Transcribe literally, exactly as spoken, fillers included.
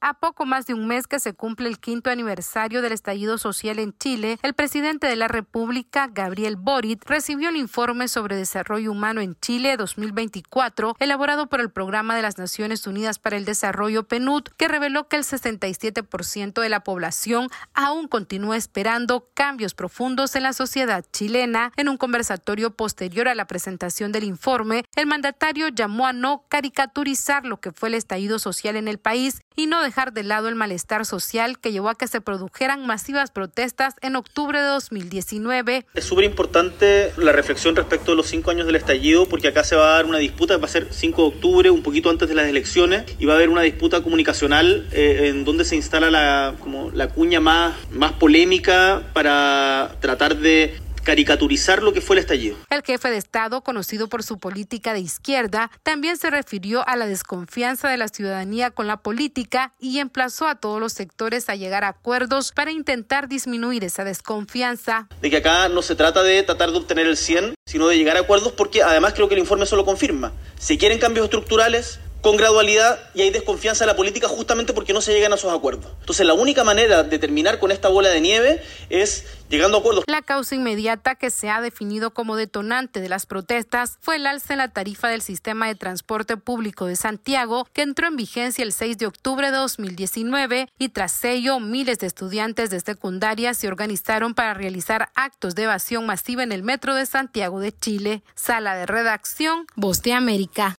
A poco más de un mes que se cumple el quinto aniversario del estallido social en Chile, el presidente de la República, Gabriel Boric, recibió el informe sobre desarrollo humano en Chile dos mil veinticuatro, elaborado por el Programa de las Naciones Unidas para el Desarrollo P N U D, que reveló que el sesenta y siete por ciento de la población aún continúa esperando cambios profundos en la sociedad chilena. En un conversatorio posterior a la presentación del informe, el mandatario llamó a no caricaturizar lo que fue el estallido social en el país y no dejar de lado el malestar social que llevó a que se produjeran masivas protestas en octubre de dos mil diecinueve. Es súper importante la reflexión respecto de los cinco años del estallido, porque acá se va a dar una disputa, va a ser cinco de octubre, un poquito antes de las elecciones, y va a haber una disputa comunicacional eh, en donde se instala la, como la cuña más, más polémica para tratar de caricaturizar lo que fue el estallido. El jefe de Estado, conocido por su política de izquierda, también se refirió a la desconfianza de la ciudadanía con la política y emplazó a todos los sectores a llegar a acuerdos para intentar disminuir esa desconfianza. De que acá no se trata de tratar de obtener el cien, sino de llegar a acuerdos, porque además creo que el informe eso lo confirma. Se quieren cambios estructurales con gradualidad y hay desconfianza en la política justamente porque no se llegan a esos acuerdos. Entonces la única manera de terminar con esta bola de nieve es llegando a acuerdos. La causa inmediata que se ha definido como detonante de las protestas fue el alza en la tarifa del sistema de transporte público de Santiago, que entró en vigencia el seis de octubre de dos mil diecinueve, y tras ello miles de estudiantes de secundaria se organizaron para realizar actos de evasión masiva en el metro de Santiago de Chile. Sala de redacción, Voz de América.